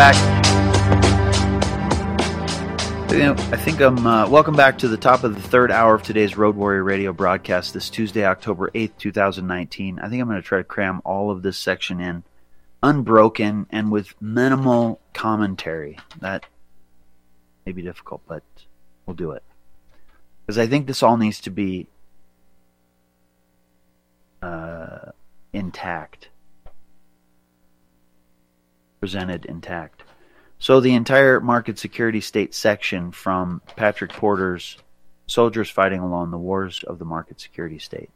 back. I think welcome back to the top of the third hour of today's Road Warrior Radio broadcast this Tuesday, October 8th, 2019. I think I'm going to try to cram all of this section in unbroken and with minimal commentary. That may be difficult, but we'll do it. Because I think this all needs to be intact. Presented intact. So the entire market security state section from Patrick Porter's Soldiers Fighting Alone, the Wars of the Market Security State.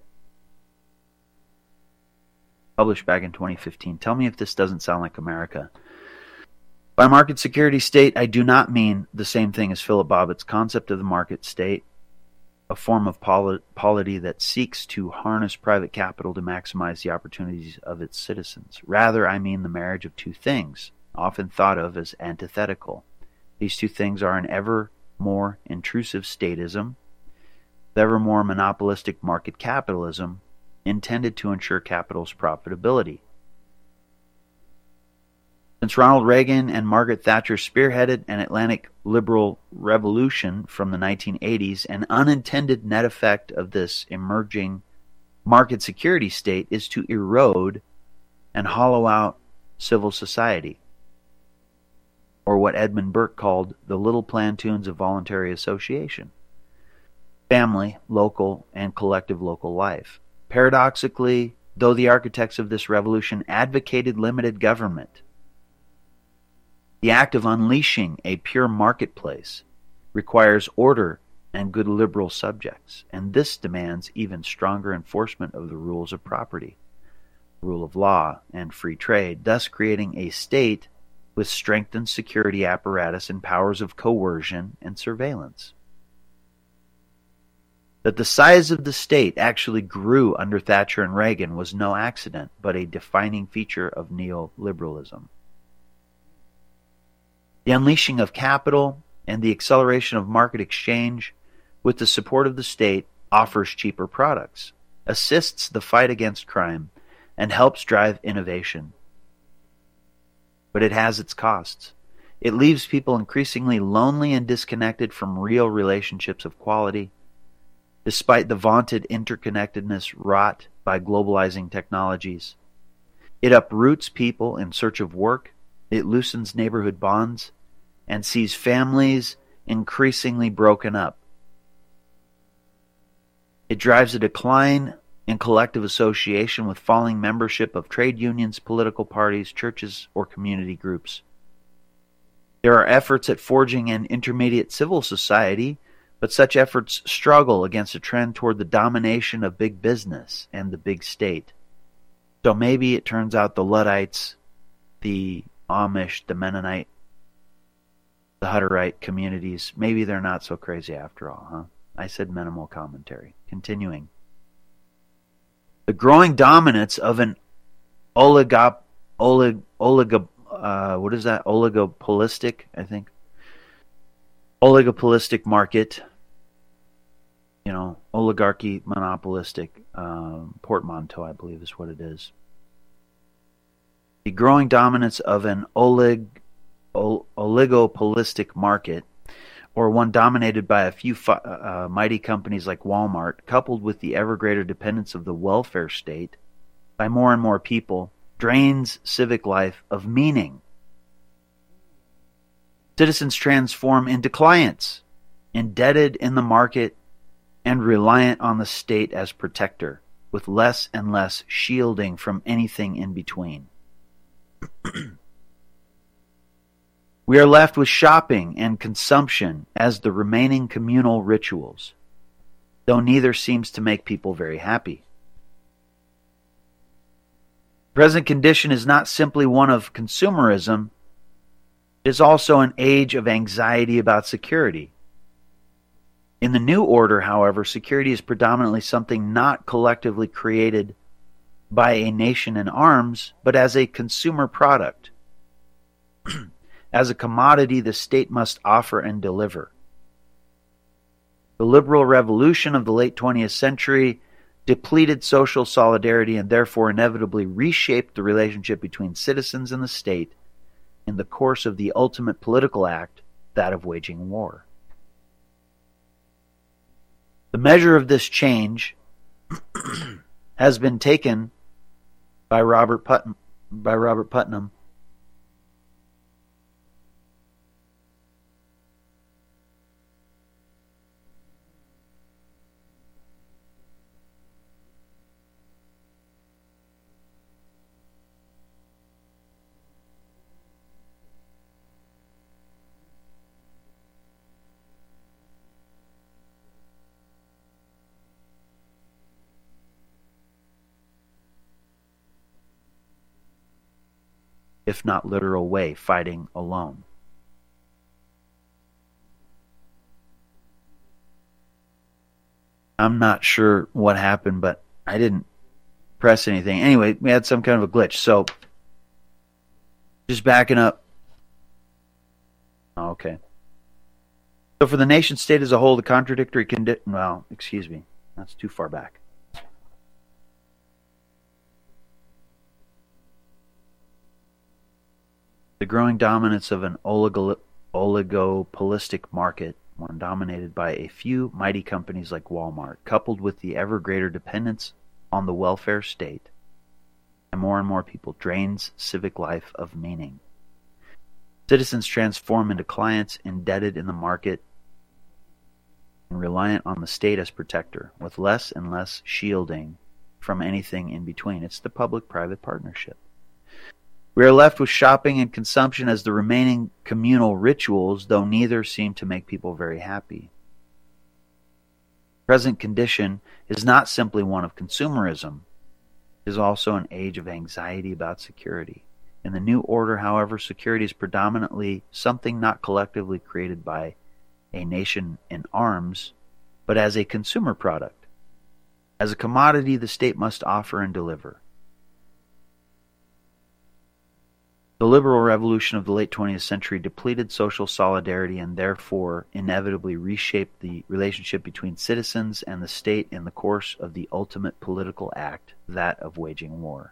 Published back in 2015. Tell me if this doesn't sound like America. By market security state, I do not mean the same thing as Philip Bobbitt's concept of the market state, a form of polity that seeks to harness private capital to maximize the opportunities of its citizens. Rather, I mean the marriage of two things, often thought of as antithetical. These two things are an ever more intrusive statism, the ever more monopolistic market capitalism, intended to ensure capital's profitability. Since Ronald Reagan and Margaret Thatcher spearheaded an Atlantic liberal revolution from the 1980s, an unintended net effect of this emerging market security state is to erode and hollow out civil society, or what Edmund Burke called the little plantoons of voluntary association, family, local, and collective local life. Paradoxically, though the architects of this revolution advocated limited government, the act of unleashing a pure marketplace requires order and good liberal subjects, and this demands even stronger enforcement of the rules of property, rule of law, and free trade, thus creating a state with strengthened security apparatus and powers of coercion and surveillance. That the size of the state actually grew under Thatcher and Reagan was no accident, but a defining feature of neoliberalism. The unleashing of capital and the acceleration of market exchange with the support of the state offers cheaper products, assists the fight against crime, and helps drive innovation. But it has its costs. It leaves people increasingly lonely and disconnected from real relationships of quality, despite the vaunted interconnectedness wrought by globalizing technologies. It uproots people in search of work, it loosens neighborhood bonds, and sees families increasingly broken up. It drives a decline in collective association with falling membership of trade unions, political parties, churches, or community groups. There are efforts at forging an intermediate civil society, but such efforts struggle against a trend toward the domination of big business and the big state. So maybe it turns out the Luddites, the Amish, the Mennonite, the Hutterite communities, maybe they're not so crazy after all, huh? I said minimal commentary. Continuing. The growing dominance of an oligopolistic, oligopolistic market, oligarchy, monopolistic, portmanteau, I believe is what it is. The growing dominance of an oligopolistic market, or one dominated by a few mighty companies like Walmart, coupled with the ever greater dependence of the welfare state by more and more people, drains civic life of meaning. Citizens transform into clients, indebted in the market and reliant on the state as protector, with less and less shielding from anything in between. We are left with shopping and consumption as the remaining communal rituals, though neither seems to make people very happy. The present condition is not simply one of consumerism, it is also an age of anxiety about security. In the new order, however, security is predominantly something not collectively created by a nation in arms, but as a consumer product. As a commodity the state must offer and deliver. The liberal revolution of the late 20th century depleted social solidarity and therefore inevitably reshaped the relationship between citizens and the state in the course of the ultimate political act, that of waging war. The measure of this change has been taken by Robert Putnam, if not literal way, fighting alone. I'm not sure what happened, but I didn't press anything. Anyway, we had some kind of a glitch. So, just backing up. Oh, okay. So for the nation state as a whole, the contradictory condition... Well, excuse me. That's too far back. The growing dominance of an oligopolistic market, one dominated by a few mighty companies like Walmart, coupled with the ever greater dependence on the welfare state, and more people, drains civic life of meaning. Citizens transform into clients indebted in the market and reliant on the state as protector, with less and less shielding from anything in between. It's the public-private partnership. We are left with shopping and consumption as the remaining communal rituals, though neither seem to make people very happy. The present condition is not simply one of consumerism. It is also an age of anxiety about security. In the new order, however, security is predominantly something not collectively created by a nation in arms, but as a consumer product. As a commodity the state must offer and deliver. The liberal revolution of the late 20th century depleted social solidarity and therefore inevitably reshaped the relationship between citizens and the state in the course of the ultimate political act, that of waging war.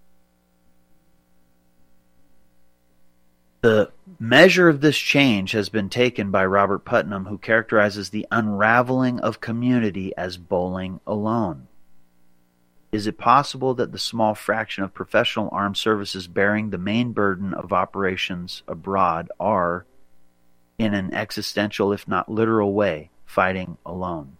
The measure of this change has been taken by Robert Putnam, who characterizes the unraveling of community as bowling alone. Is it possible that the small fraction of professional armed services bearing the main burden of operations abroad are, in an existential, if not literal way, fighting alone?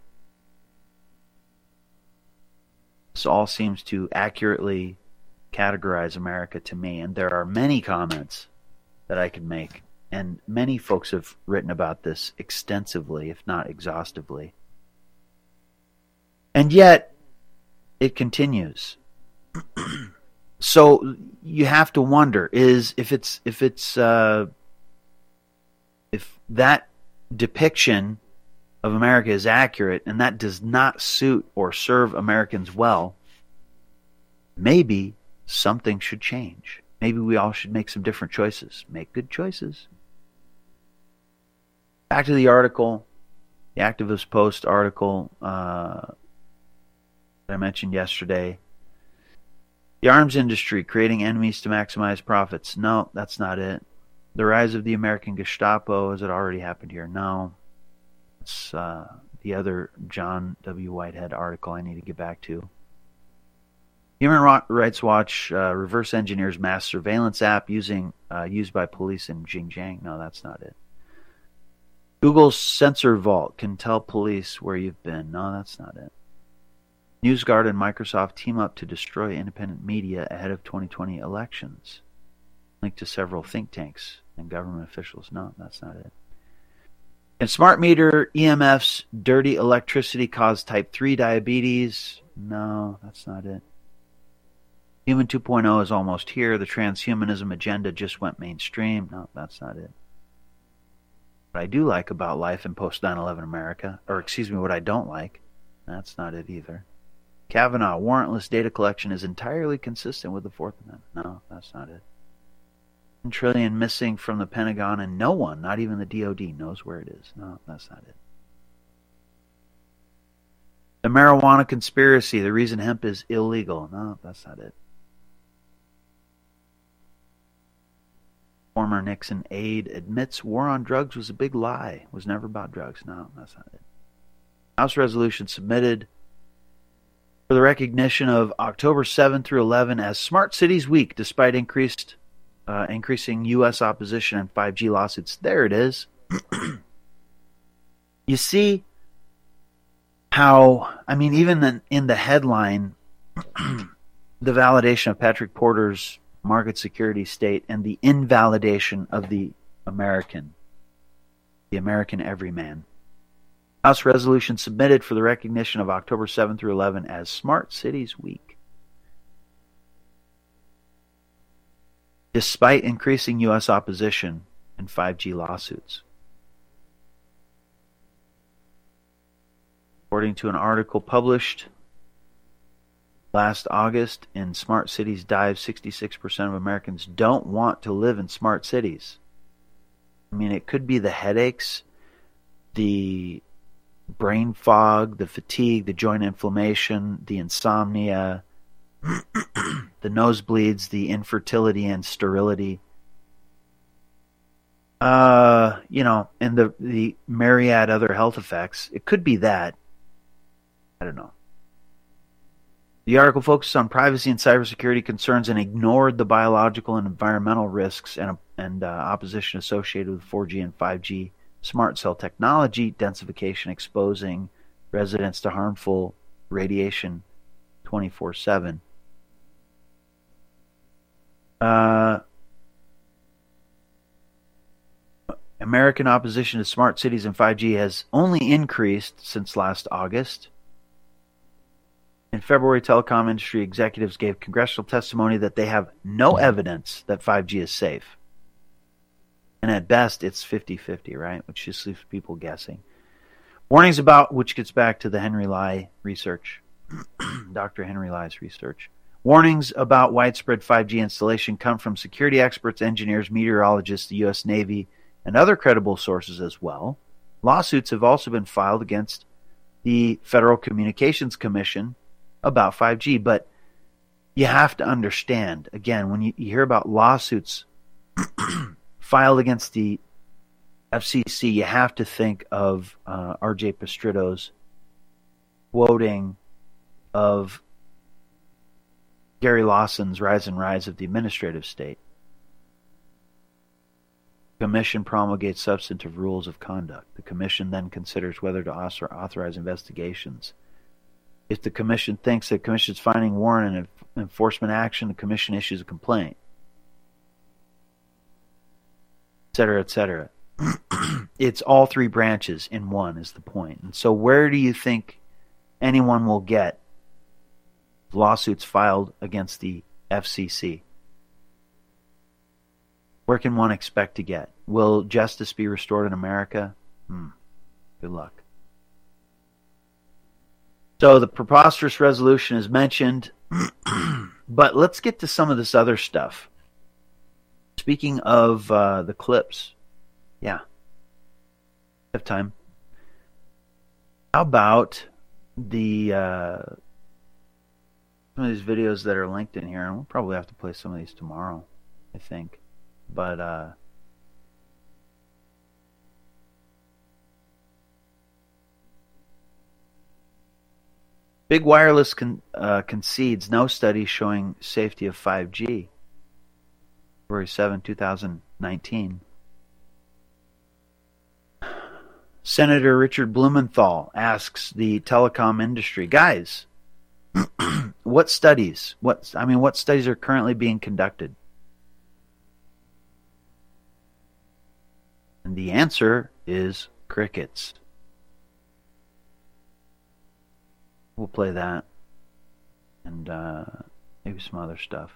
This all seems to accurately categorize America to me, and there are many comments that I could make, and many folks have written about this extensively, if not exhaustively. And yet, it continues. So you have to wonder: if that depiction of America is accurate, and that does not suit or serve Americans well, maybe something should change. Maybe we all should make some different choices. Make good choices. Back to the article, the Activist Post article I mentioned yesterday. The arms industry creating enemies to maximize profits. No, that's not it. The rise of the American Gestapo, has it already happened here? No. It's the other John W. Whitehead article I need to get back to. Human Rights Watch reverse engineers mass surveillance app used by police in Xinjiang. No, that's not it. Google's Sensor Vault can tell police where you've been. No, that's not it. NewsGuard and Microsoft team up to destroy independent media ahead of 2020 elections. Linked to several think tanks and government officials. No, that's not it. Can smart meter EMFs, dirty electricity cause type 3 diabetes? No, that's not it. Human 2.0 is almost here. The transhumanism agenda just went mainstream. No, that's not it. What I do like about life in post 9/11 America, what I don't like, that's not it either. Kavanaugh, warrantless data collection is entirely consistent with the Fourth Amendment. No, that's not it. $1 trillion missing from the Pentagon, and no one, not even the DOD, knows where it is. No, that's not it. The marijuana conspiracy, the reason hemp is illegal. No, that's not it. former Nixon aide admits war on drugs was a big lie. It was never about drugs. No, that's not it. House resolution submitted for the recognition of October 7 through 11 as Smart Cities Week, despite increasing U.S. opposition and 5G lawsuits. There it is. You see how, I mean, even in the headline, the validation of Patrick Porter's market security state and the invalidation of the American everyman. House resolution submitted for the recognition of October 7 through 11 as Smart Cities Week. Despite increasing U.S. opposition and 5G lawsuits. According to an article published last August in Smart Cities Dive, 66% of Americans don't want to live in smart cities. I mean, it could be the headaches, the brain fog, the fatigue, the joint inflammation, the insomnia, the nosebleeds, the infertility and sterility. And the myriad other health effects. It could be that. I don't know. The article focused on privacy and cybersecurity concerns and ignored the biological and environmental risks and opposition associated with 4G and 5G smart cell technology, densification exposing residents to harmful radiation 24/7. American opposition to smart cities and 5G has only increased since last August. In February, telecom industry executives gave congressional testimony that they have no evidence that 5G is safe. And at best, it's 50-50, right? Which just leaves people guessing. Warnings about, which gets back to the Henry Lai research, Dr. Henry Lai's research. Warnings about widespread 5G installation come from security experts, engineers, meteorologists, the U.S. Navy, and other credible sources as well. Lawsuits have also been filed against the Federal Communications Commission about 5G, but you have to understand, again, when you hear about lawsuits filed against the FCC, you have to think of R.J. Pestritto's quoting of Gary Lawson's Rise and Rise of the Administrative State. The Commission promulgates substantive rules of conduct. The Commission then considers whether to authorize investigations. If the Commission thinks that the Commission is finding warrant and enforcement action, the Commission issues a complaint, etc., etc. It's all three branches in one is the point. And so where do you think anyone will get lawsuits filed against the FCC? Where can one expect to get? Will justice be restored in America? Good luck. So the preposterous resolution is mentioned, but let's get to some of this other stuff. Speaking of the clips, yeah, have time. How about the some of these videos that are linked in here? And we'll probably have to play some of these tomorrow, I think. But Big Wireless concedes no study showing safety of 5G. February 7, 2019. Senator Richard Blumenthal asks the telecom industry, guys, what studies are currently being conducted? And the answer is crickets. We'll play that and maybe some other stuff.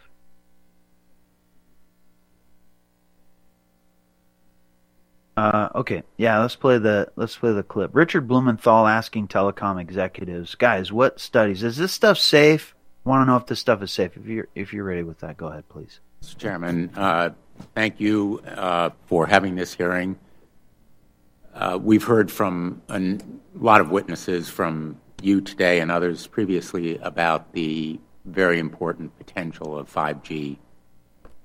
Okay, yeah, let's play the clip. Richard Blumenthal asking telecom executives, guys, what studies? Is this stuff safe? I want to know if this stuff is safe. If you're ready with that, go ahead, please. Mr. Chairman, thank you for having this hearing. We've heard from a lot of witnesses from you today and others previously about the very important potential of 5G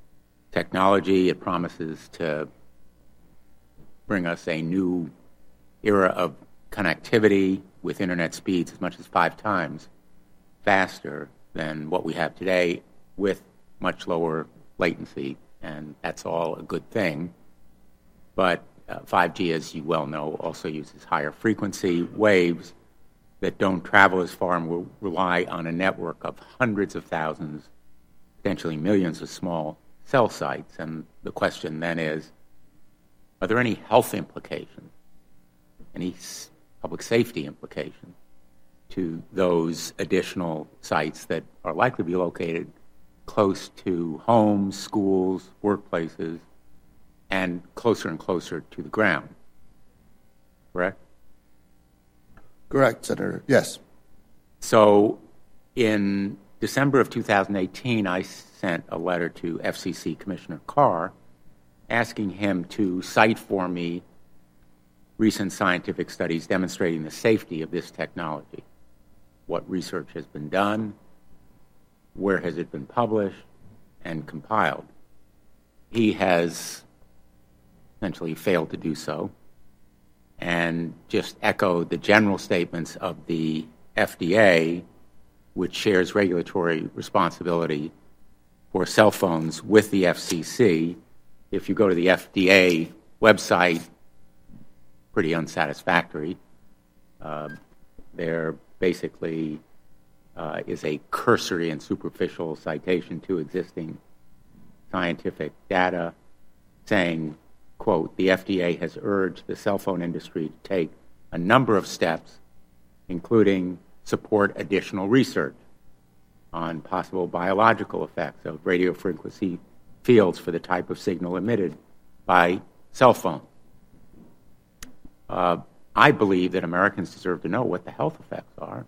technology. It promises to bring us a new era of connectivity with internet speeds as much as 5 times faster than what we have today, with much lower latency, and that's all a good thing. But 5G, as you well know, also uses higher frequency waves that don't travel as far and will rely on a network of hundreds of thousands, potentially millions of small cell sites. And the question then is, are there any health implications, any public safety implications to those additional sites that are likely to be located close to homes, schools, workplaces, and closer to the ground? Correct? Correct, Senator. Yes. So in December of 2018, I sent a letter to FCC Commissioner Carr asking him to cite for me recent scientific studies demonstrating the safety of this technology. What research has been done, where has it been published and compiled. He has essentially failed to do so and just echoed the general statements of the FDA, which shares regulatory responsibility for cell phones with the FCC. If you go to the FDA website, pretty unsatisfactory. There basically is a cursory and superficial citation to existing scientific data saying, quote, the FDA has urged the cell phone industry to take a number of steps, including support additional research on possible biological effects of radio frequency fields for the type of signal emitted by cell phones. I believe that Americans deserve to know what the health effects are,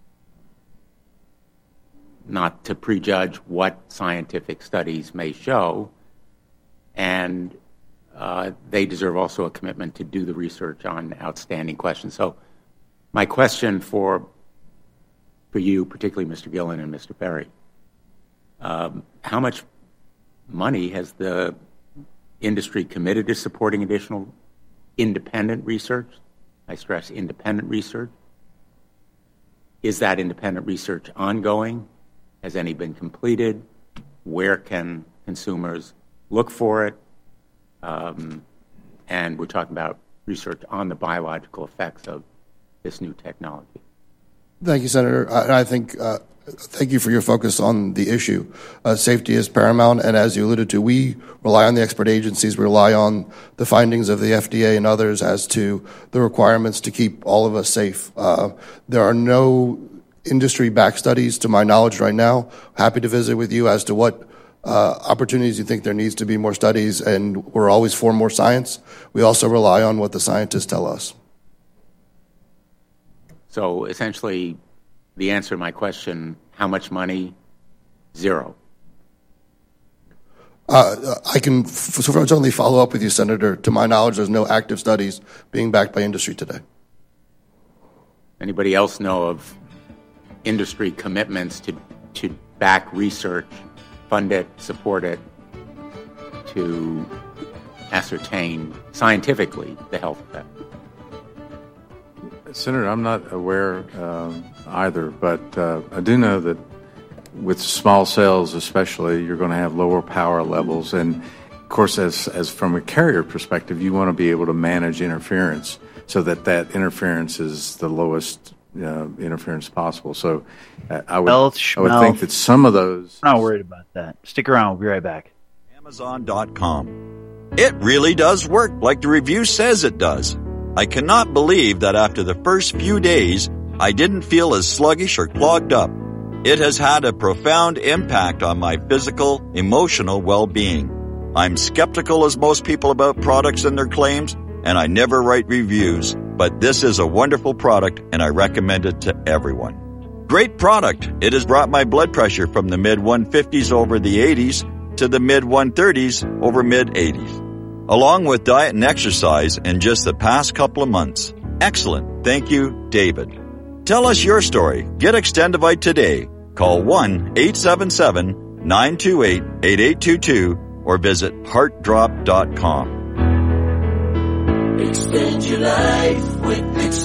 not to prejudge what scientific studies may show, and they deserve also a commitment to do the research on outstanding questions. So my question for you, particularly Mr. Gillen and Mr. Perry, how much money has the industry committed to supporting additional independent research? I stress independent research. Is that independent research ongoing? Has any been completed? Where can consumers look for it? And we're talking about research on the biological effects of this new technology. Thank you, Senator. I think thank you for your focus on the issue. Safety is paramount, and as you alluded to, we rely on the expert agencies. We rely on the findings of the FDA and others as to the requirements to keep all of us safe. There are no industry-backed studies, to my knowledge, right now. Happy to visit with you as to what opportunities you think there needs to be more studies, and we're always for more science. We also rely on what the scientists tell us. So essentially, the answer to my question, how much money? Zero. I can certainly follow up with you, Senator. To my knowledge, there's no active studies being backed by industry today. Anybody else know of industry commitments to back research, fund it, support it, to ascertain scientifically the health effect? Senator, I'm not aware either, but I do know that with small cells especially, you're going to have lower power levels. And, of course, as from a carrier perspective, you want to be able to manage interference so that interference is the lowest interference possible. So I would think that some of those... I'm not worried about that. Stick around. We'll be right back. Amazon.com. It really does work like the review says it does. I cannot believe that after the first few days, I didn't feel as sluggish or clogged up. It has had a profound impact on my physical, emotional well-being. I'm skeptical as most people about products and their claims, and I never write reviews, but this is a wonderful product and I recommend it to everyone. Great product. It has brought my blood pressure from the mid-150s over the 80s to the mid-130s over mid-80s. Along with diet and exercise in just the past couple of months. Excellent. Thank you, David. Tell us your story. Get Extendivite today. Call 1-877-928-8822 or visit heartdrop.com. Extend your life with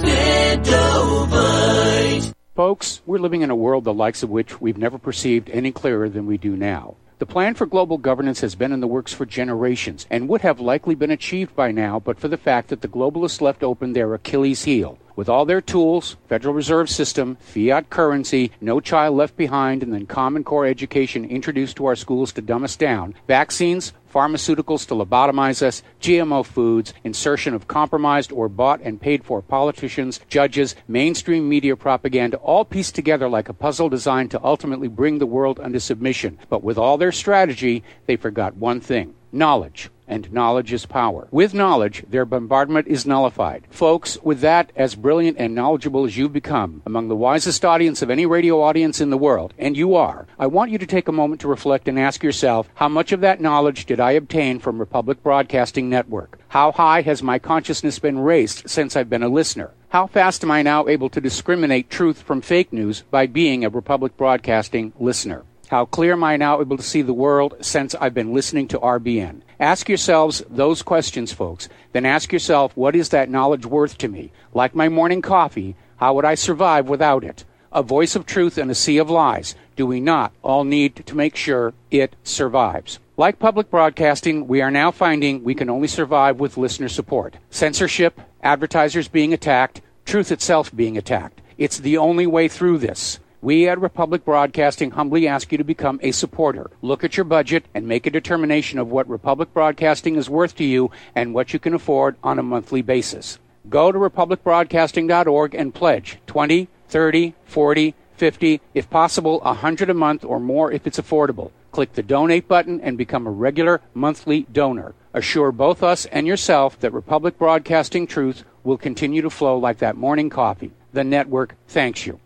Extendovite. Folks, we're living in a world the likes of which we've never perceived any clearer than we do now. The plan for global governance has been in the works for generations and would have likely been achieved by now but for the fact that the globalists left open their Achilles heel. With all their tools, Federal Reserve System, fiat currency, no child left behind, and then Common Core education introduced to our schools to dumb us down, vaccines, pharmaceuticals to lobotomize us, GMO foods, insertion of compromised or bought and paid for politicians, judges, mainstream media propaganda, all pieced together like a puzzle designed to ultimately bring the world under submission. But with all their strategy, they forgot one thing: knowledge. And knowledge is power. With knowledge, their bombardment is nullified. Folks, with that, as brilliant and knowledgeable as you've become, among the wisest audience of any radio audience in the world, and you are, I want you to take a moment to reflect and ask yourself, how much of that knowledge did I obtain from Republic Broadcasting Network? How high has my consciousness been raised since I've been a listener? How fast am I now able to discriminate truth from fake news by being a Republic Broadcasting listener? How clear am I now able to see the world since I've been listening to RBN? Ask yourselves those questions, folks. Then ask yourself, what is that knowledge worth to me? Like my morning coffee, how would I survive without it? A voice of truth in a sea of lies. Do we not all need to make sure it survives? Like public broadcasting, we are now finding we can only survive with listener support. Censorship, advertisers being attacked, truth itself being attacked. It's the only way through this. We at Republic Broadcasting humbly ask you to become a supporter. Look at your budget and make a determination of what Republic Broadcasting is worth to you and what you can afford on a monthly basis. Go to republicbroadcasting.org and pledge $20, $30, $40, $50, if possible, $100 a month or more if it's affordable. Click the donate button and become a regular monthly donor. Assure both us and yourself that Republic Broadcasting truth will continue to flow like that morning coffee. The network thanks you.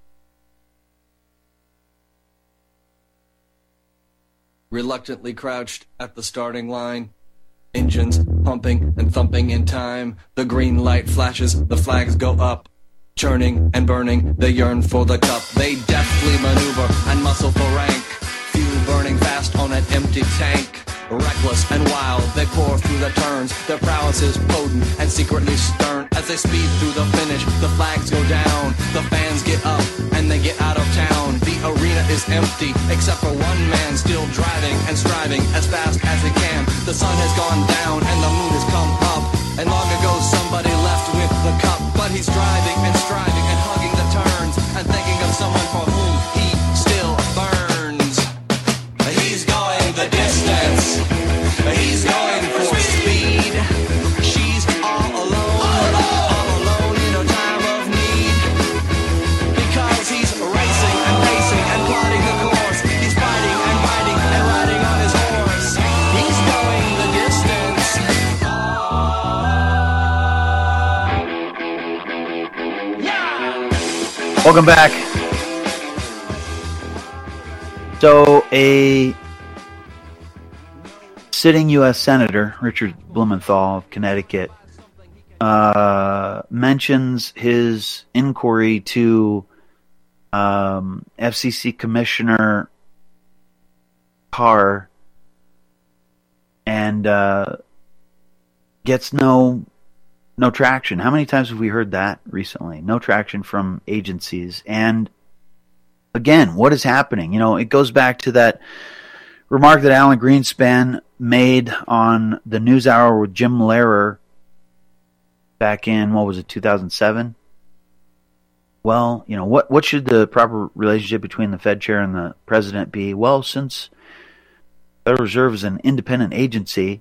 Reluctantly crouched at the starting line, engines pumping and thumping in time. The green light flashes, the flags go up, churning and burning, they yearn for the cup. They deftly maneuver and muscle for rank, fuel burning fast on an empty tank. Reckless and wild, they pour through the turns. Their prowess is potent and secretly stern. As they speed through the finish, the flags go down. The fans get up and they get out of town. The arena is empty, except for one man still driving and striving as fast as he can. The sun has gone down and the moon has come up, and long ago somebody left with the cup. But he's driving and striving and hugging the turns and thinking of someone for whom he still burns. He's going the distance. He's going for speed. She's all alone in a time of need. Because he's racing and pacing and plotting the course. He's fighting and fighting and riding on his horse. He's going the distance. Yeah. Welcome back. So, a sitting U.S. Senator, Richard Blumenthal of Connecticut, mentions his inquiry to FCC Commissioner Carr and gets no traction. How many times have we heard that recently? No traction from agencies. And again, what is happening? You know, it goes back to that remark that Alan Greenspan made on the NewsHour with Jim Lehrer back in, 2007? Well, you know, what should the proper relationship between the Fed chair and the president be? Well, since the Federal Reserve is an independent agency,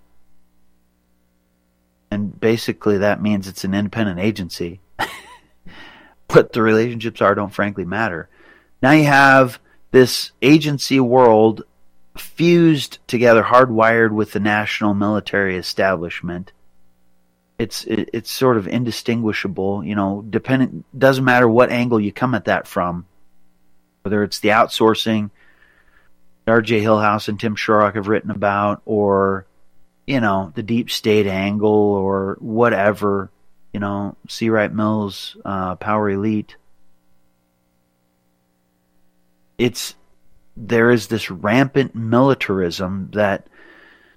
and basically that means it's an independent agency, what the relationships are don't frankly matter. Now you have this agency world fused together, hardwired with the national military establishment. It's sort of indistinguishable, you know, doesn't matter what angle you come at that from, whether it's the outsourcing R.J. Hillhouse and Tim Shorrock have written about, or, you know, the deep state angle, or whatever, you know, C. Wright Mills, Power Elite. There is this rampant militarism that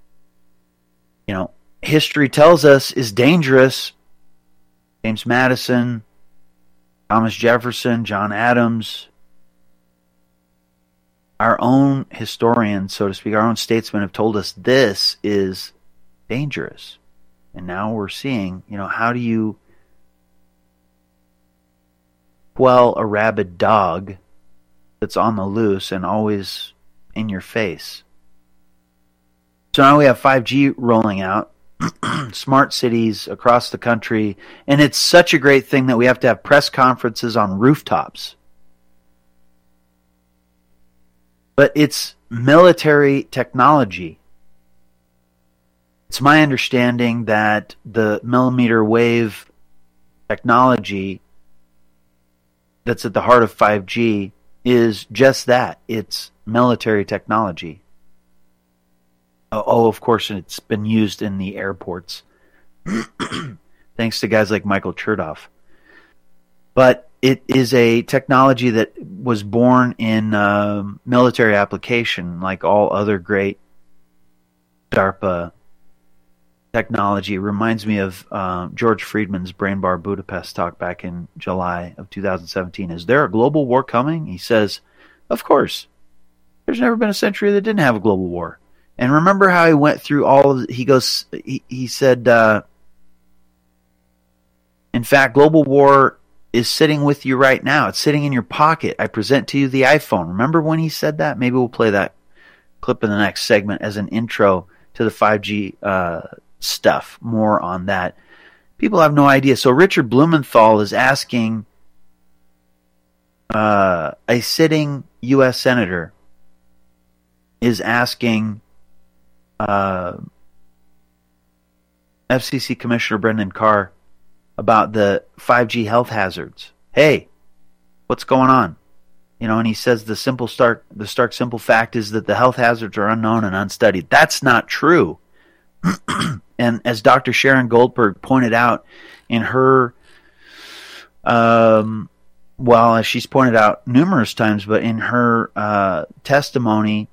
history tells us is dangerous. James Madison, Thomas Jefferson, John Adams, our own historians, so to speak, our own statesmen have told us this is dangerous. And now we're seeing, how do you quell a rabid dog that's on the loose and always in your face? So now we have 5G rolling out, smart cities across the country, and it's such a great thing that we have to have press conferences on rooftops. But it's military technology. It's my understanding that the millimeter wave technology that's at the heart of 5G is just that. It's military technology. Of course, it's been used in the airports, thanks to guys like Michael Chertoff. But it is a technology that was born in military application, like all other great DARPA technology. It reminds me of George Friedman's Brain Bar Budapest talk back in July of 2017. Is there a global war coming? He says, of course. There's never been a century that didn't have a global war. And remember how he went through all of he said, in fact, global war is sitting with you right now. It's sitting in your pocket. I present to you the iPhone. Remember when he said that? Maybe we'll play that clip in the next segment as an intro to the 5G stuff. More on that. People have no idea. So Richard Blumenthal is asking a sitting U.S. senator is asking FCC Commissioner Brendan Carr about the 5G health hazards. Hey, what's going on? And he says the stark simple fact is that the health hazards are unknown and unstudied. That's not true. And as Dr. Sharon Goldberg pointed out in her, as she's pointed out numerous times, but in her testimony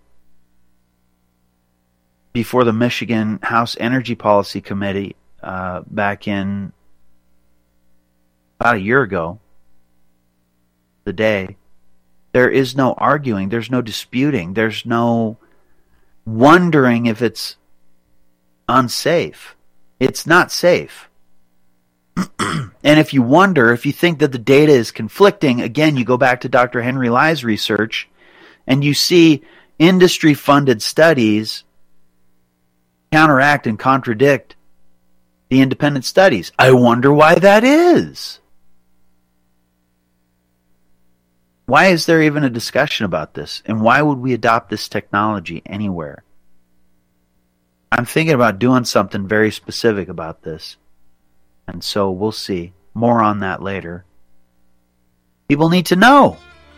before the Michigan House Energy Policy Committee back in about a year ago, the day, there is no arguing, there's no disputing, there's no wondering if it's unsafe. It's not safe. And if you wonder, if you think that the data is conflicting, again, you go back to Dr. Henry Lai's research and you see industry-funded studies counteract and contradict the independent studies. I wonder why that is. Why is there even a discussion about this? And why would we adopt this technology anywhere? I'm thinking about doing something very specific about this. And so we'll see. More on that later. People need to know.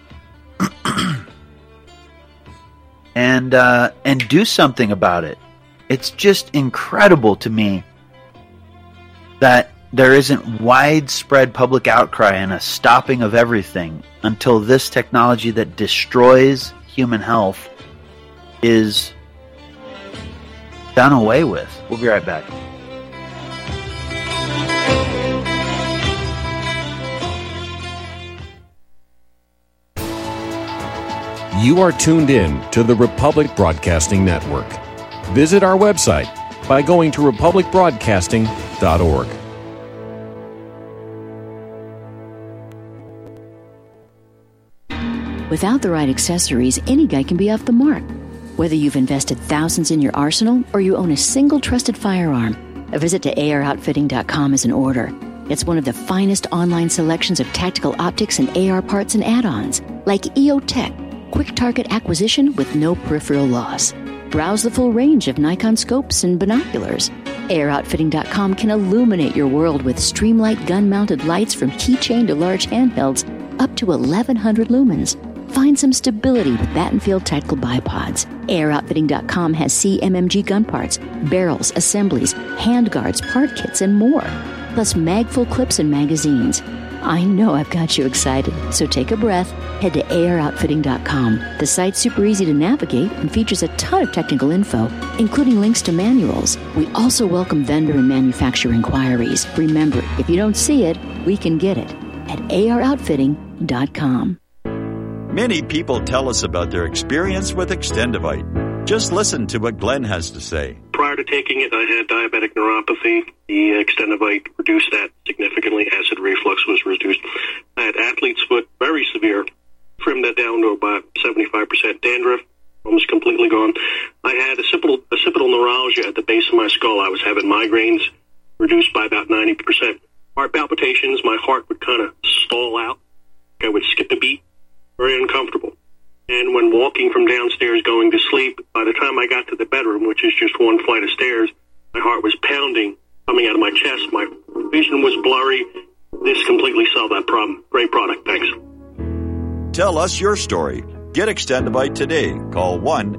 And do something about it. It's just incredible to me that there isn't widespread public outcry and a stopping of everything until this technology that destroys human health is done away with. We'll be right back. You are tuned in to the Republic Broadcasting Network. Visit our website by going to republicbroadcasting.org. Without the right accessories, any guy can be off the mark. Whether you've invested thousands in your arsenal or you own a single trusted firearm, a visit to AROutfitting.com is in order. It's one of the finest online selections of tactical optics and AR parts and add-ons, like EOTech, quick target acquisition with no peripheral loss. Browse the full range of Nikon scopes and binoculars. AROutfitting.com can illuminate your world with Streamlight gun-mounted lights from keychain to large handhelds up to 1,100 lumens. Find some stability with Battenfield tactical bipods. AirOutfitting.com has CMMG gun parts, barrels, assemblies, handguards, part kits, and more. Plus mag-full clips and magazines. I know I've got you excited, so take a breath. Head to AROutfitting.com. The site's super easy to navigate and features a ton of technical info, including links to manuals. We also welcome vendor and manufacturer inquiries. Remember, if you don't see it, we can get it at AROutfitting.com. Many people tell us about their experience with Extendivite. Just listen to what Glenn has to say. Prior to taking it, I had diabetic neuropathy. The Extendivite reduced that significantly. Acid reflux was reduced. I had athlete's foot, very severe. Trimmed that down to about 75%. Dandruff, almost completely gone. I had occipital neuralgia at the base of my skull. I was having migraines, reduced by about 90%. Heart palpitations, my heart would kind of stall out. I would skip a beat. Very uncomfortable. And when walking from downstairs going to sleep, by the time I got to the bedroom, which is just one flight of stairs, my heart was pounding, coming out of my chest. My vision was blurry. This completely solved that problem. Great product. Thanks. Tell us your story. Get Extendivite today. Call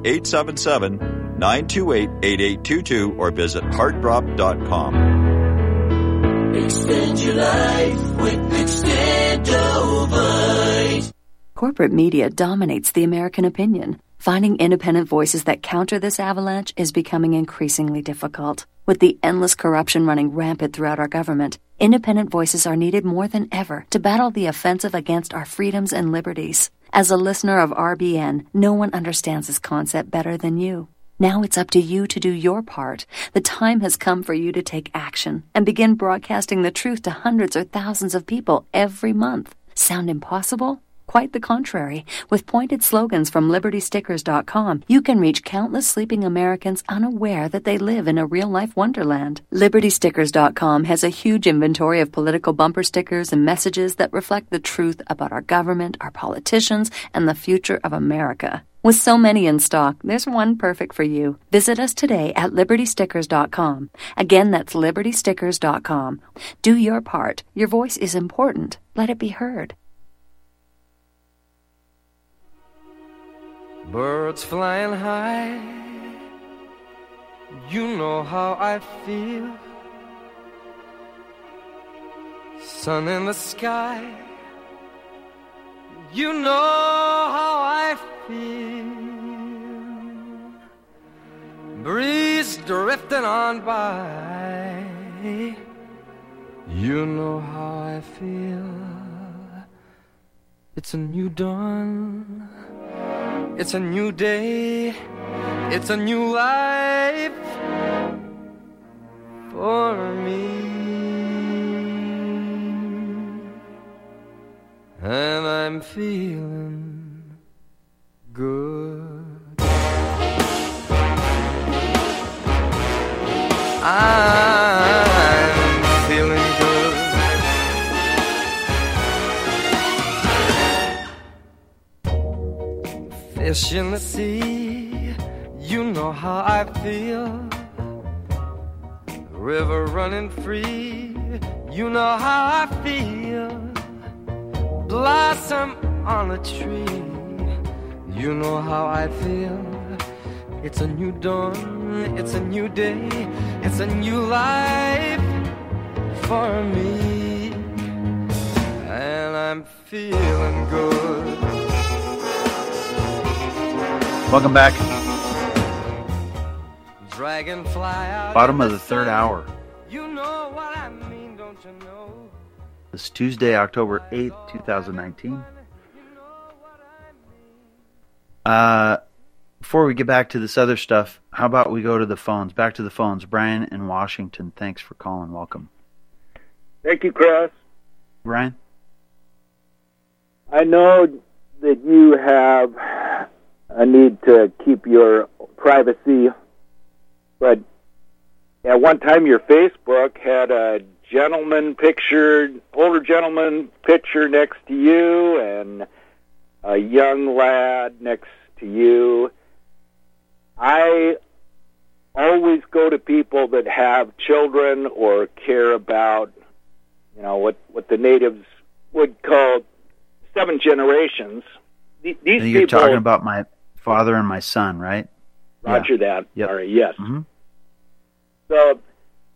1-877-928-8822 or visit heartdrop.com. Extend your life with Extendivite. Corporate media dominates the American opinion. Finding independent voices that counter this avalanche is becoming increasingly difficult. With the endless corruption running rampant throughout our government, independent voices are needed more than ever to battle the offensive against our freedoms and liberties. As a listener of RBN, no one understands this concept better than you. Now it's up to you to do your part. The time has come for you to take action and begin broadcasting the truth to hundreds or thousands of people every month. Sound impossible? Quite the contrary. With pointed slogans from LibertyStickers.com, you can reach countless sleeping Americans unaware that they live in a real-life wonderland. LibertyStickers.com has a huge inventory of political bumper stickers and messages that reflect the truth about our government, our politicians, and the future of America. With so many in stock, there's one perfect for you. Visit us today at LibertyStickers.com. Again, that's LibertyStickers.com. Do your part. Your voice is important. Let it be heard. Birds flying high, you know how I feel. Sun in the sky, you know how I feel. Breeze drifting on by, you know how I feel. It's a new dawn, it's a new day, it's a new life for me. And I'm feeling good. I'm feeling good. Fish in the sea, you know how I feel. River running free, you know how I feel. Blossom on a tree, you know how I feel. It's a new dawn, it's a new day, it's a new life for me. And I'm feeling good. Welcome back. Dragonfly out Bottom of the third hour. You know what I mean, don't you know? This Tuesday, October 8th, 2019. Before we get back to this other stuff, how about we go to the phones? Back to the phones. Brian in Washington, thanks for calling. Welcome. Thank you, Chris. Brian? I know that you have a need to keep your privacy, but at one time your Facebook had a older gentleman picture next to you and a young lad next to you. I always go to people that have children or care about, what the natives would call 7 generations. These you're people, talking about my father and my son, right? Roger that. Yep. All right, yes. Mm-hmm. So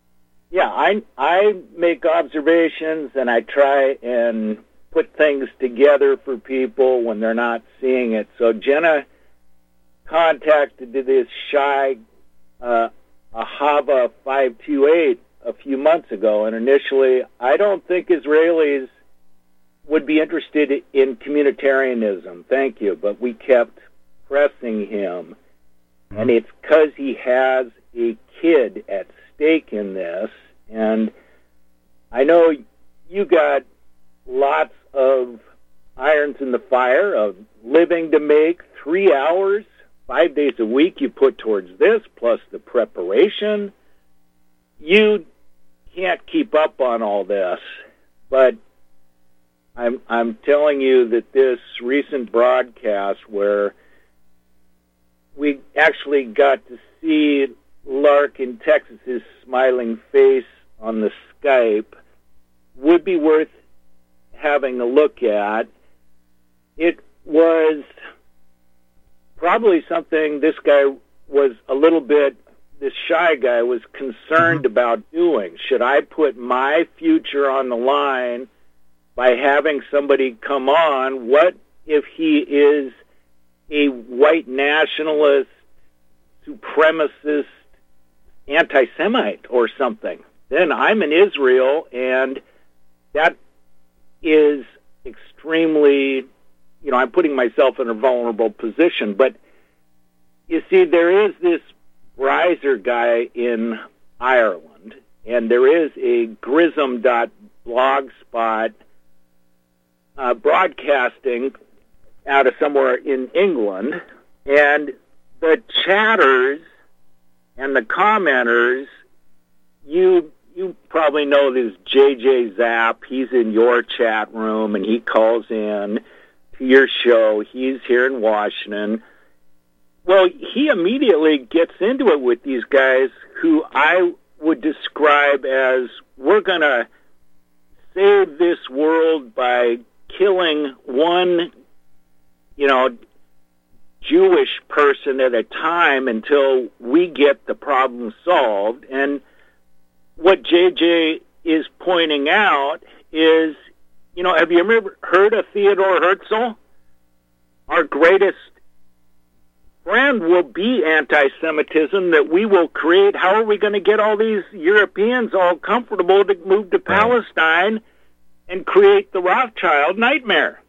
I make observations and I try and put things together for people when they're not seeing it. So Jenna contacted this shy Ahava 528 a few months ago, and initially I don't think Israelis would be interested in communitarianism, thank you, but we kept pressing him, and it's because he has a kid at stake in this, and I know you got lots of irons in the fire of living to make 3 hours, 5 days a week you put towards this, plus the preparation. You can't keep up on all this, but I'm telling you that this recent broadcast where we actually got to see Lark in Texas's smiling face on the Skype would be worth having a look at. It was probably something this guy was a little bit, this shy guy was concerned about doing. Should I put my future on the line by having somebody come on? What if he is a white nationalist, supremacist, anti-Semite or something? Then I'm in Israel, and that is extremely, I'm putting myself in a vulnerable position. But you see, there is this Breiser guy in Ireland, and there is a Grism.blogspot broadcasting out of somewhere in England, and the chatters and the commenters, you probably know this JJ Zapp. He's in your chat room, and he calls in to your show. He's here in Washington. Well, he immediately gets into it with these guys who I would describe as, we're going to save this world by killing one, Jewish person at a time until we get the problem solved. And what JJ is pointing out is, have you ever heard of Theodore Herzl? Our greatest friend will be anti-Semitism that we will create. How are we going to get all these Europeans all comfortable to move to Palestine and create the Rothschild nightmare?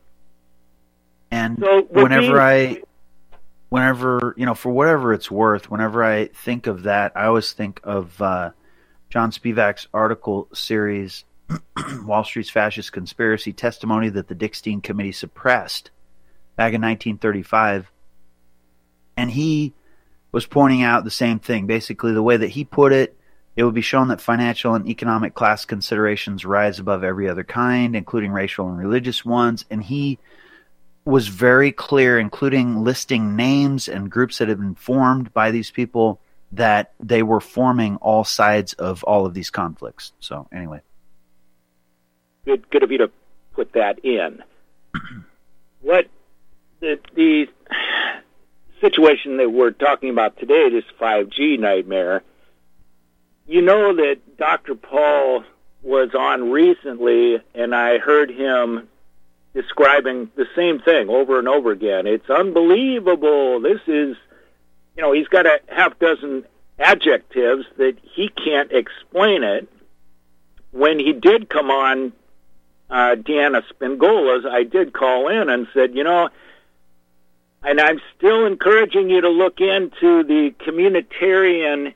And so whenever, for whatever it's worth, whenever I think of that, I always think of John Spivak's article series, Wall Street's Fascist Conspiracy, Testimony that the Dickstein Committee suppressed back in 1935. And he was pointing out the same thing. Basically, the way that he put it, it would be shown that financial and economic class considerations rise above every other kind, including racial and religious ones. And he was very clear, including listing names and groups that had been formed by these people, that they were forming all sides of all of these conflicts. So anyway. Good of you to put that in. What the situation that we're talking about today, this 5G nightmare, you know that Dr. Paul was on recently, and I heard him describing the same thing over and over again. It's unbelievable. This is, he's got a half dozen adjectives that he can't explain it. When he did come on Deanna Spingola's, I did call in and said, and I'm still encouraging you to look into the communitarian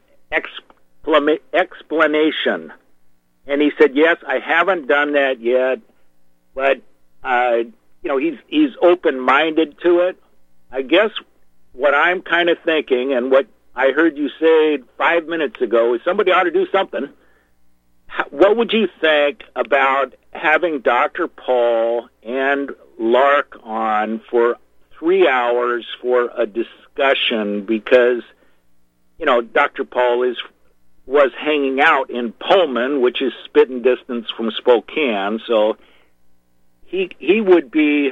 explanation. And he said, yes, I haven't done that yet, but he's open-minded to it. I guess what I'm kind of thinking, and what I heard you say 5 minutes ago, is somebody ought to do something. What would you think about having Dr. Paul and Lark on for 3 hours for a discussion? Because, Dr. Paul was hanging out in Pullman, which is spitting distance from Spokane, so he would be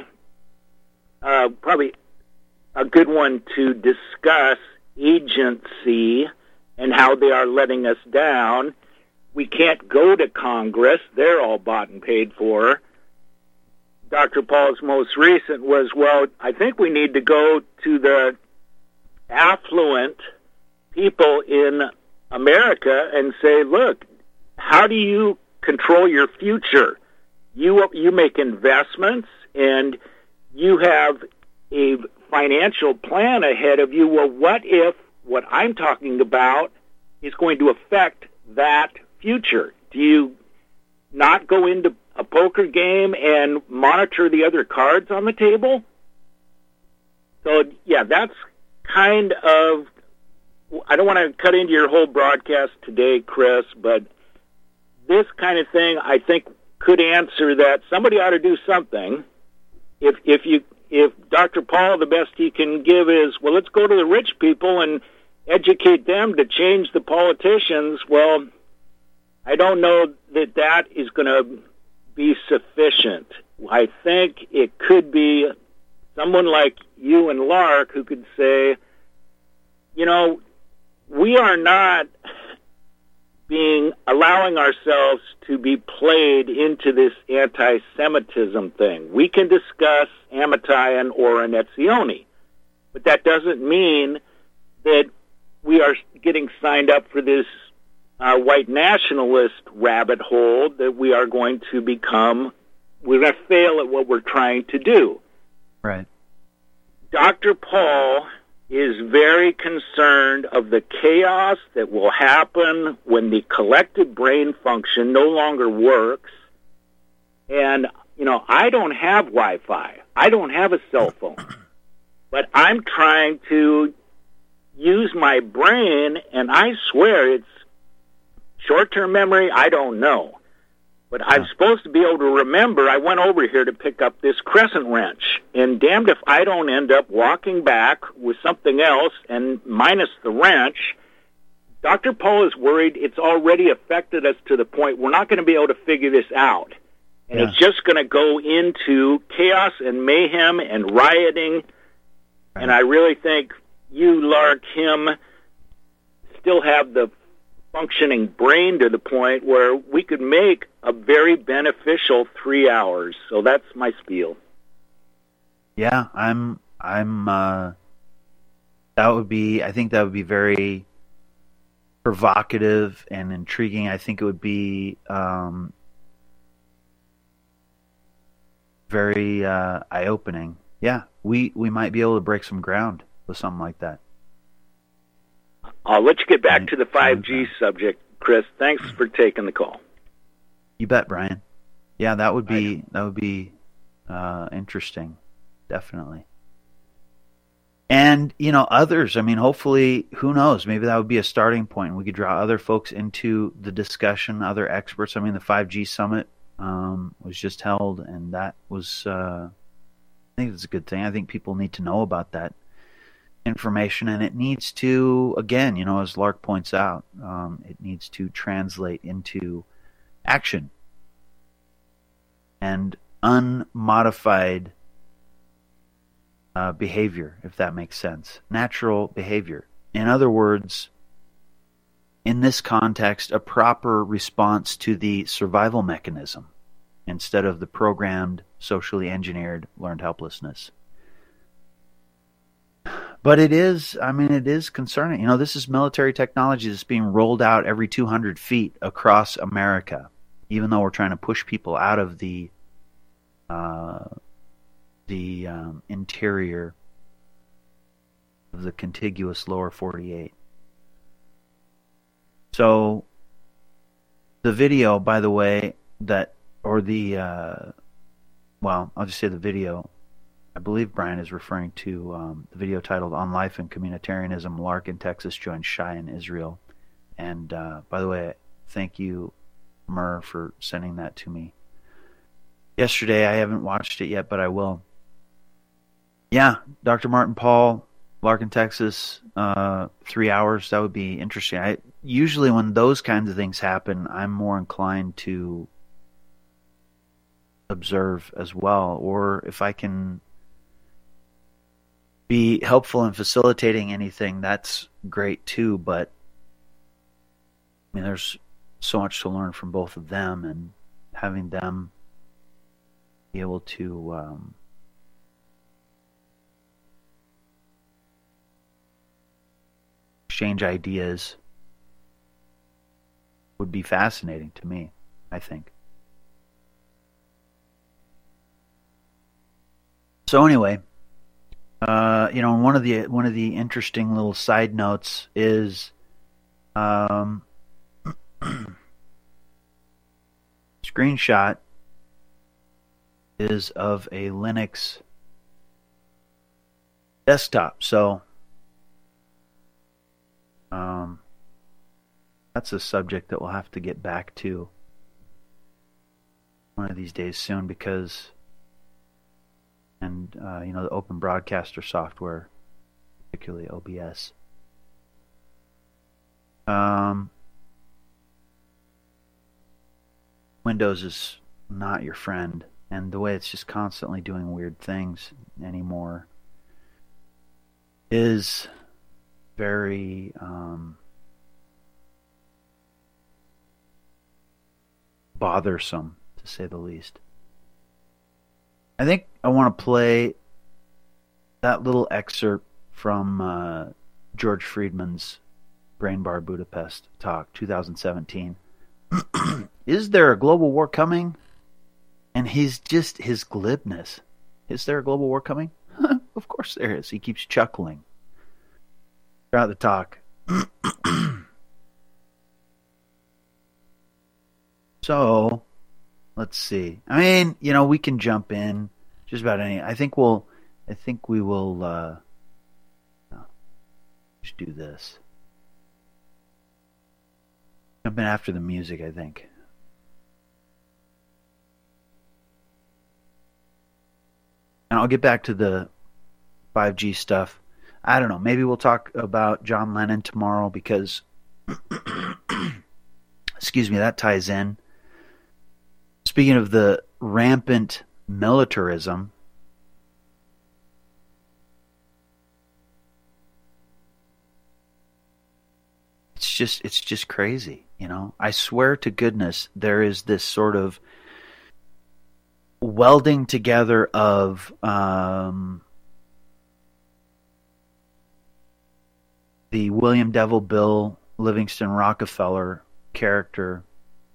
probably a good one to discuss agency and how they are letting us down. we can't go to Congress. They're all bought and paid for. Dr. Paul's most recent was, well, I think we need to go to the affluent people in America and say, look, how do you control your future? You make investments and you have a financial plan ahead of you. Well, what if what I'm talking about is going to affect that future? Do you not go into a poker game and monitor the other cards on the table? So, yeah, that's kind of, I don't want to cut into your whole broadcast today, Chris, but this kind of thing I think could answer that. Somebody ought to do something. If Dr. Paul, the best he can give is, well, let's go to the rich people and educate them to change the politicians, well, I don't know that that is going to be sufficient. I think it could be someone like you and Lark who could say, you know, we are not allowing ourselves to be played into this anti-Semitism thing. We can discuss Amitai and Ora Netzioni, but that doesn't mean that we are getting signed up for this white nationalist rabbit hole that we are going to become, we're going to fail at what we're trying to do. Right. Dr. Paul is very concerned of the chaos that will happen when the collective brain function no longer works. And, you know, I don't have Wi-Fi. I don't have a cell phone. But I'm trying to use my brain, and I swear it's short-term memory, I don't know. But I'm supposed to be able to remember, I went over here to pick up this crescent wrench, and damned if I don't end up walking back with something else, and minus the wrench. Dr. Paul is worried it's already affected us to the point we're not going to be able to figure this out. And it's just going to go into chaos and mayhem and rioting. And I really think you, Lark, him, still have the functioning brain to the point where we could make a very beneficial 3 hours. So that's my spiel. Yeah, I think that would be very provocative and intriguing. I think it would be very eye-opening. Yeah, we might be able to break some ground with something like that. I'll let you get back to the 5G subject, Chris. Thanks for taking the call. You bet, Brian. Yeah, that would be interesting, definitely. And, you know, others, I mean, hopefully, who knows, maybe that would be a starting point. We could draw other folks into the discussion, other experts. I mean, the 5G summit was just held, and that was, I think it's a good thing. I think people need to know about that information, and it needs to, again, you know, as Lark points out, it needs to translate into action and unmodified behavior, if that makes sense. Natural behavior. In other words, in this context, a proper response to the survival mechanism instead of the programmed, socially engineered learned helplessness. But it is concerning. You know, this is military technology that's being rolled out every 200 feet across America, even though we're trying to push people out of the interior of the contiguous lower 48. So the video, by the way, I'll just say the video, I believe Brian is referring to the video titled On Life and Communitarianism, Lark in Texas joins Shai in Israel. And by the way, thank you, Murr, for sending that to me yesterday. I haven't watched it yet, but I will. Yeah, Dr. Martin Paul, Lark in Texas, 3 hours, that would be interesting. Usually when those kinds of things happen, I'm more inclined to observe as well, or if I can be helpful in facilitating anything, that's great too. But I mean, there's so much to learn from both of them, and having them be able to exchange ideas would be fascinating to me, I think. So anyway, one of the interesting little side notes is screenshot is of a Linux desktop. So that's a subject that we'll have to get back to one of these days soon, because the Open Broadcaster software, particularly OBS. Windows is not your friend, and the way it's just constantly doing weird things anymore is very bothersome, to say the least. I think I want to play that little excerpt from George Friedman's Brain Bar Budapest talk, 2017. Is there a global war coming? And his glibness. Is there a global war coming? Of course there is. He keeps chuckling throughout the talk. So, let's see. I mean, we can jump in just about any. I think we will just do this. Jump in after the music, I think. And I'll get back to the 5G stuff. I don't know. Maybe we'll talk about John Lennon tomorrow, because, excuse me, that ties in. Speaking of the rampant militarism, it's just crazy, I swear to goodness, there is this sort of welding together of the William Devil Bill Livingston Rockefeller character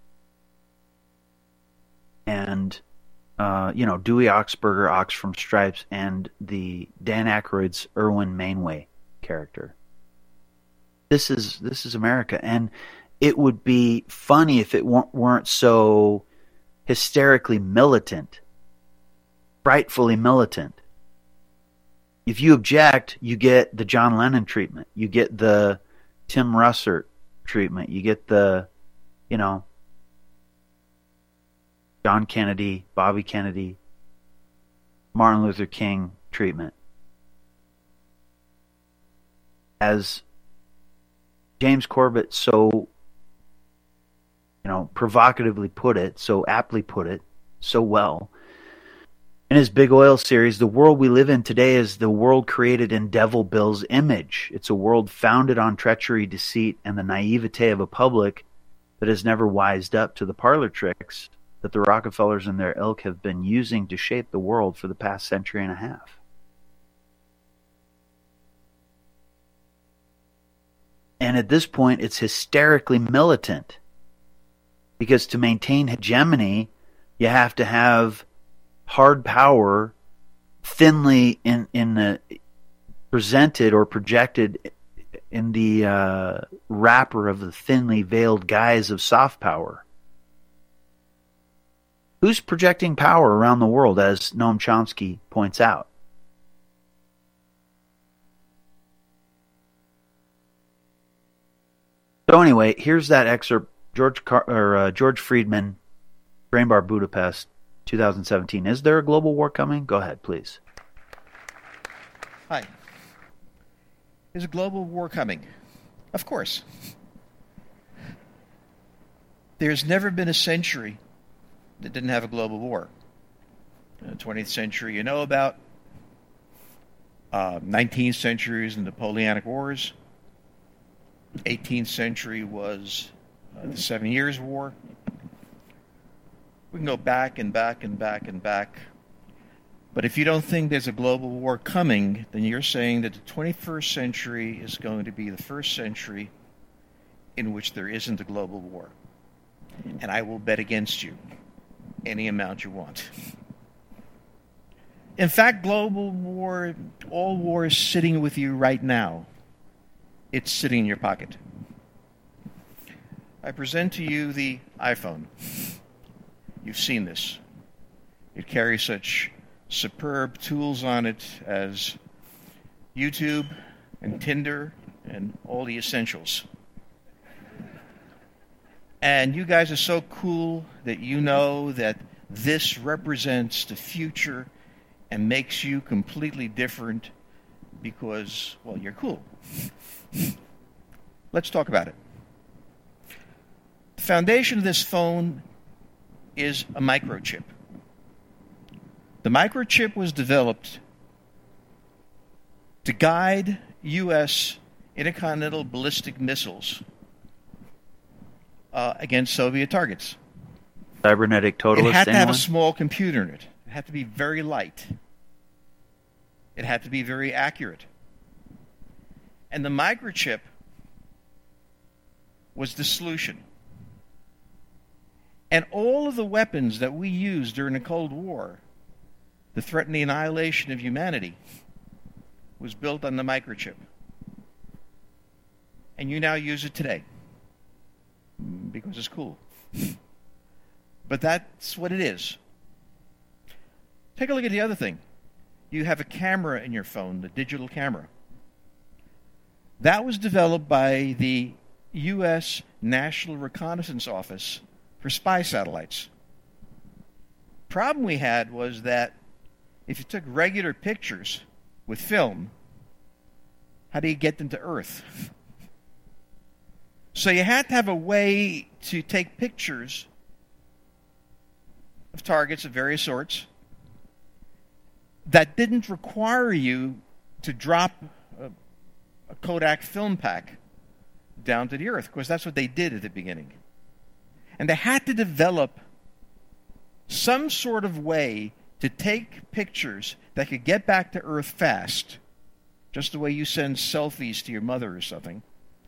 and Dewey Oxberger, Ox from Stripes, and the Dan Aykroyd's Erwin Mainway character. This is America, and it would be funny if it weren't so hysterically militant, frightfully militant. If you object, you get the John Lennon treatment. You get the Tim Russert treatment. You get the, John Kennedy, Bobby Kennedy, Martin Luther King treatment. As James Corbett so, provocatively put it, so aptly put it, so well, in his Big Oil series, the world we live in today is the world created in Devil Bill's image. It's a world founded on treachery, deceit, and the naivete of a public that has never wised up to the parlor tricks that the Rockefellers and their ilk have been using to shape the world for the past century and a half. And at this point, it's hysterically militant. Because to maintain hegemony, you have to have hard power thinly presented or projected in the wrapper of the thinly veiled guise of soft power. Who's projecting power around the world, as Noam Chomsky points out? So anyway, here's that excerpt. George Friedman, Brain Bar Budapest, 2017. Is there a global war coming? Go ahead, please. Hi. Is a global war coming? Of course. There's never been a century that didn't have a global war. The 20th century you know about. 19th century is the Napoleonic Wars. 18th century was the 7 Years' War. We can go back and back and back and back. But if you don't think there's a global war coming, then you're saying that the 21st century is going to be the first century in which there isn't a global war. And I will bet against you any amount you want. In fact, global war, all war is sitting with you right now. It's sitting in your pocket. I present to you the iPhone. You've seen this. It carries such superb tools on it as YouTube and Tinder and all the essentials. And you guys are so cool that you know that this represents the future and makes you completely different because, well, you're cool. Let's talk about it. The foundation of this phone is a microchip. The microchip was developed to guide U.S. intercontinental ballistic missiles against Soviet targets. Cybernetic totalist. It had to have anyone? a small computer in it. It had to be very light. It had to be very accurate. And the microchip was the solution. And all of the weapons that we used during the Cold War to threaten the annihilation of humanity was built on the microchip. And you now use it today because it's cool. But that's what it is. Take a look at the other thing. You have a camera in your phone, the digital camera. That was developed by the U.S. National Reconnaissance Office for spy satellites. Problem we had was that if you took regular pictures with film, how do you get them to Earth? So you had to have a way to take pictures of targets of various sorts that didn't require you to drop a Kodak film pack down to the Earth, because that's what they did at the beginning. And they had to develop some sort of way to take pictures that could get back to Earth fast, just the way you send selfies to your mother or something.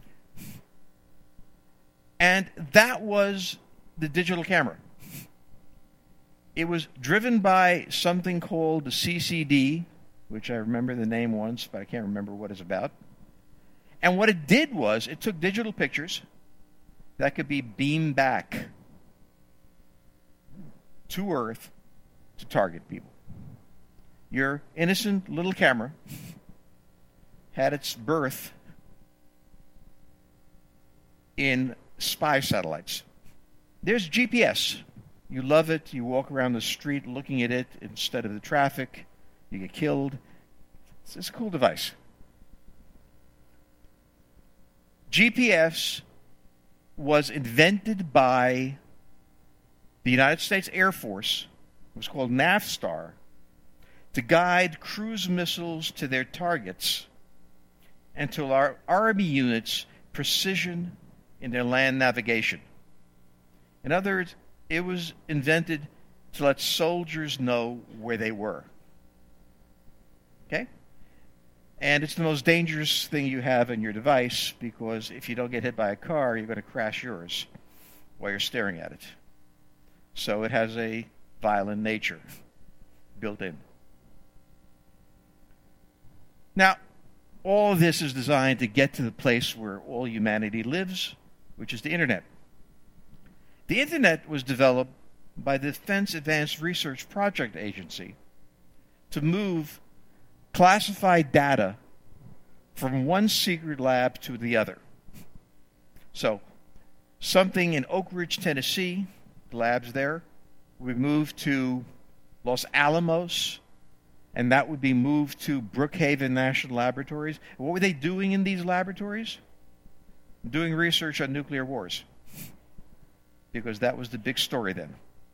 And that was the digital camera. It was driven by something called the CCD, which I remember the name once, but I can't remember what it's about. And what it did was it took digital pictures that could be beamed back to Earth to target people. Your innocent little camera had its birth in spy satellites. There's GPS. You love it. You walk around the street looking at it instead of the traffic. You get killed. It's a cool device. GPS was invented by the United States Air Force. It was called NAVSTAR, to guide cruise missiles to their targets and to allow Army units precision in their land navigation. In other words, it was invented to let soldiers know where they were. Okay? And it's the most dangerous thing you have in your device, because if you don't get hit by a car, you're going to crash yours while you're staring at it. So it has a violent nature built in. Now, all of this is designed to get to the place where all humanity lives, which is the Internet. The Internet was developed by the Defense Advanced Research Project Agency to move classified data from one secret lab to the other. So, something in Oak Ridge, Tennessee, the lab's there, would move to Los Alamos, and that would be moved to Brookhaven National Laboratories. What were they doing in these laboratories? Doing research on nuclear wars, because that was the big story then.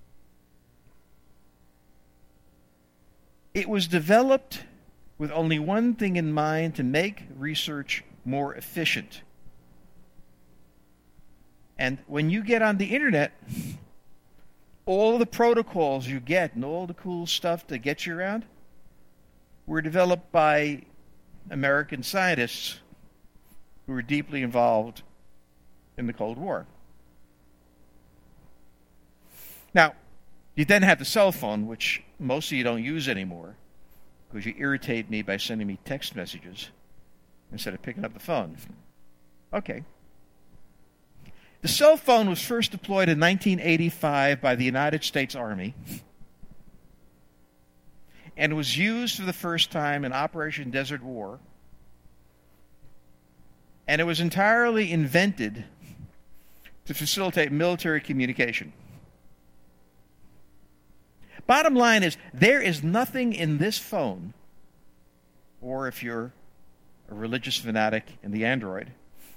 It was developed with only one thing in mind: to make research more efficient. And when you get on the internet, all the protocols you get and all the cool stuff that gets you around were developed by American scientists who were deeply involved in the Cold War. Now, you then have the cell phone, which most of you don't use anymore because you irritate me by sending me text messages instead of picking up the phone. Okay. The cell phone was first deployed in 1985 by the United States Army and was used for the first time in Operation Desert War. And it was entirely invented to facilitate military communication. Bottom line is, there is nothing in this phone, or if you're a religious fanatic in the Android,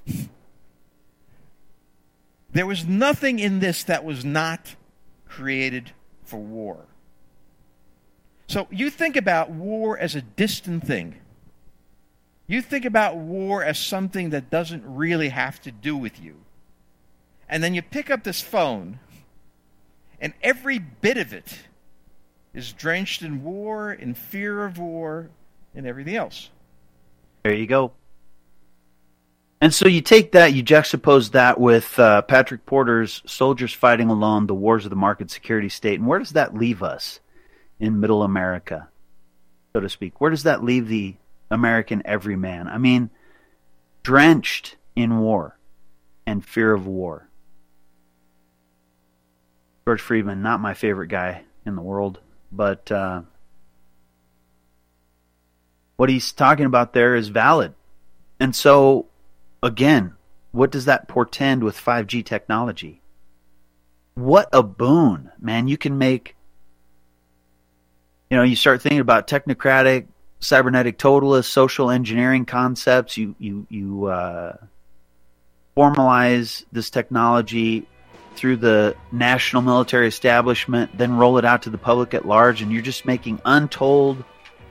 there was nothing in this that was not created for war. So you think about war as a distant thing. You think about war as something that doesn't really have to do with you. And then you pick up this phone, and every bit of it is drenched in war, in fear of war, and everything else. There you go. And so you take that, you juxtapose that with Patrick Porter's Soldiers Fighting Alone, the Wars of the Market Security State, and where does that leave us in middle America, so to speak? Where does that leave the American everyman? I mean, drenched in war and fear of war. George Friedman, not my favorite guy in the world, but what he's talking about there is valid. And so, again, what does that portend with 5G technology? What a boon, man. You can make, you start thinking about technocratic, cybernetic totalists, social engineering concepts. You formalize this technology through the national military establishment, then roll it out to the public at large, and you're just making untold,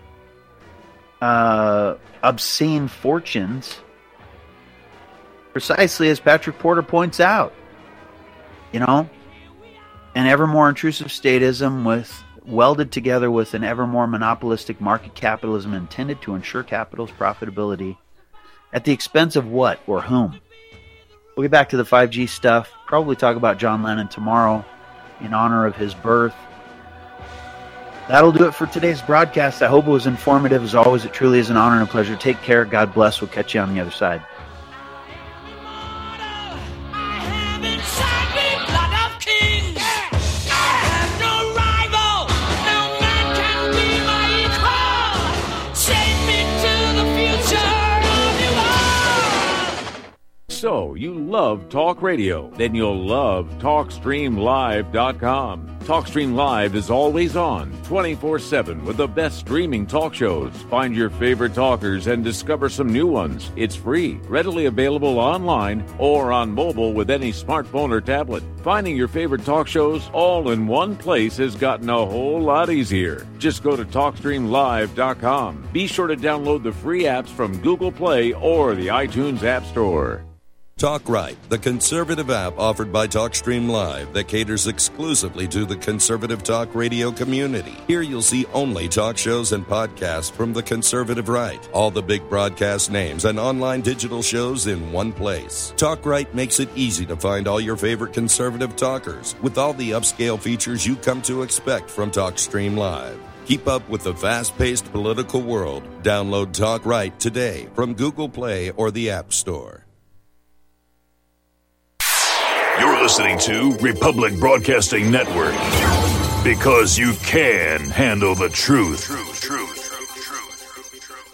obscene fortunes, precisely as Patrick Porter points out. An ever more intrusive statism welded together with an ever more monopolistic market capitalism intended to ensure capital's profitability at the expense of what or whom? We'll get back to the 5G stuff, probably talk about John Lennon tomorrow in honor of his birth. That'll do it for today's broadcast. I hope it was informative. As always, it truly is an honor and a pleasure. Take care. God bless. We'll catch you on the other side. So, you love talk radio? Then you'll love TalkStreamLive.com. TalkStream Live is always on, 24/7, with the best streaming talk shows. Find your favorite talkers and discover some new ones. It's free, readily available online or on mobile with any smartphone or tablet. Finding your favorite talk shows all in one place has gotten a whole lot easier. Just go to TalkStreamLive.com. Be sure to download the free apps from Google Play or the iTunes App Store. Talk Right, the conservative app offered by TalkStream Live that caters exclusively to the conservative talk radio community. Here you'll see only talk shows and podcasts from the conservative right. All the big broadcast names and online digital shows in one place. Talk Right makes it easy to find all your favorite conservative talkers with all the upscale features you come to expect from TalkStream Live. Keep up with the fast-paced political world. Download Talk Right today from Google Play or the App Store. You're listening to Republic Broadcasting Network, because you can handle the truth.